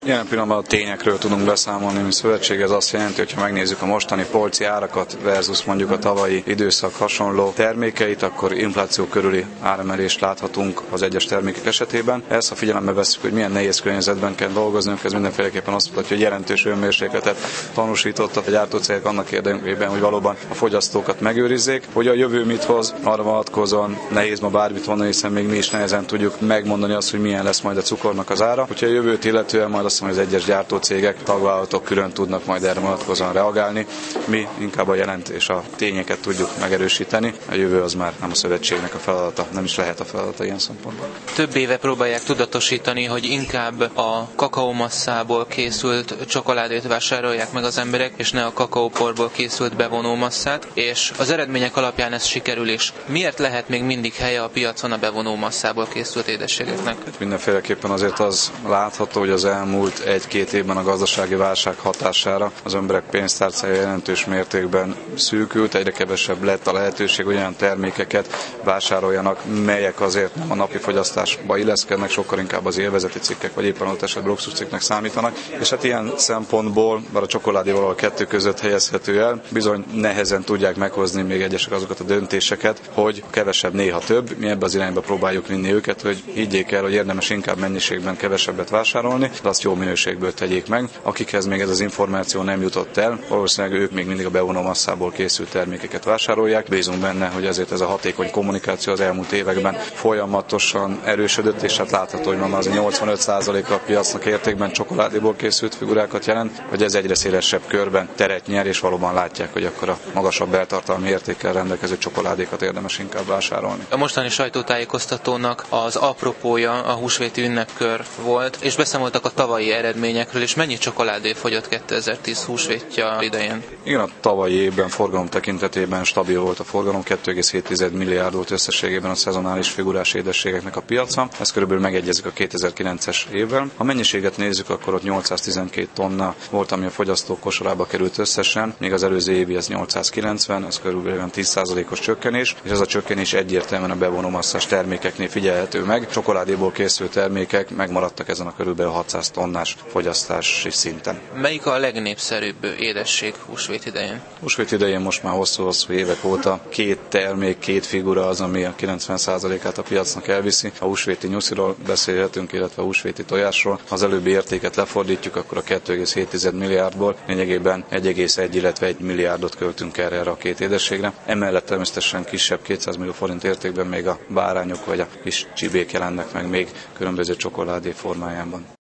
Jelen pillanatban a tényekről tudunk beszámolni, mint szövetség. Ez azt jelenti, hogy ha megnézzük a mostani polci árakat versus mondjuk a tavalyi időszak hasonló termékeit, akkor infláció körüli áremelést láthatunk az egyes termékek esetében. Ezt, ha figyelembe vesszük, hogy milyen nehéz környezetben kell dolgoznunk, ez mindenféleképpen azt mutatja, hogy jelentős önmérsékletet tanúsítottak a gyártócégek annak érdekében, hogy valóban a fogyasztókat megőrizzék. Hogy a jövő mit hoz, arra vonatkozóan nehéz ma bármit mondani, hiszen még mi is nehezen tudjuk megmondani azt, hogy milyen lesz majd a cukornak az ára. Hogyha a jövőt illetően majd azt mondom, hogy az egyes gyártócégek, tagvállalatok külön tudnak majd erre vonatkozóan reagálni. Mi inkább a jelent és a tényeket tudjuk megerősíteni. A jövő az már nem a szövetségnek a feladata, nem is lehet a feladata ilyen szempontból. Több éve próbálják tudatosítani, hogy inkább a kakaómasszából készült csokoládét vásárolják meg az emberek, és ne a kakaóporból készült bevonómasszát, és az eredmények alapján ez sikerül is. Miért lehet még mindig helye a piacon a bevonómasszából készült édességeknek? Mindenféleképpen azért az látható, hogy az elmúlt 1-2 évben a gazdasági válság hatására az emberek pénztárcája jelentős mértékben szűkült, egyre kevesebb lett a lehetőség, hogy olyan termékeket vásároljanak, melyek azért nem a napi fogyasztásba illeszkednek, sokkal inkább az élvezeti cikkek, vagy éppen ott esetben luxuscikknek számítanak. És hát ilyen szempontból, bár a csokoládé valahol kettő között helyezhető el, bizony nehezen tudják meghozni még egyesek azokat a döntéseket, hogy kevesebb, néha több. Mi ebbe az irányba próbáljuk vinni őket, hogy higgyék el, hogy érdemes inkább mennyiségben kevesebbet vásárolni, de azt jó minőségből tegyék meg. Akikhez még ez az információ nem jutott el, valószínűleg ők még mindig a bevonómasszából készült termékeket vásárolják. Bízunk benne, hogy ezért ez a hatékony kommunikáció az elmúlt években folyamatosan erősödött, és hát látható, hogy ma az 85%-a a piacnak értékben csokoládéból készült figurákat jelent, hogy ez egyre szélesebb körben teret nyer, és valóban látják, hogy akkor a magasabb beltartalmi értékkel rendelkező csokoládékat érdemes inkább vásárolni. A mostani sajtótájékoztatónak az apropója a húsvéti ünnepkör volt, és beszámoltak a tavalyi eredményekről, és mennyi csokoládé fogyott 2010 húsvétja idején? Igen, a tavalyi évben forgalom tekintetében stabil volt a forgalom, 2,7 milliárd volt összességében a szezonális figurás édességeknek a piaca. Ez körülbelül megegyezik a 2009-es évvel. Ha mennyiséget nézzük, akkor ott 812 tonna volt, ami a fogyasztók kosarába került összesen, még az előző évi ez 890, ez körülbelül 10%-os csökkenés, és ez a csökkenés egyértelműen a bevonómasszás termékeknél figyelhető meg. Csokoládéból készült termékek megmaradtak ezen a körülbelül 600 tonnás fogyasztási szinten. Melyik a legnépszerűbb édesség húsvét idején? Húsvét idején most már hosszú-hosszú évek óta 2 termék, 2 figura az, ami a 90%-át a piacnak elviszi. A húsvéti nyusziról beszélhetünk, illetve a húsvéti tojásról. Ha az előbbi értéket lefordítjuk, akkor a 2,7 milliárdból lényegében 1,1, illetve 1 milliárdot költünk erre a 2 édességre. Emellett természetesen kisebb 200 millió forint értékben még a bárányok vagy a kis csibék jelennek meg még különböző csokoládé formájában.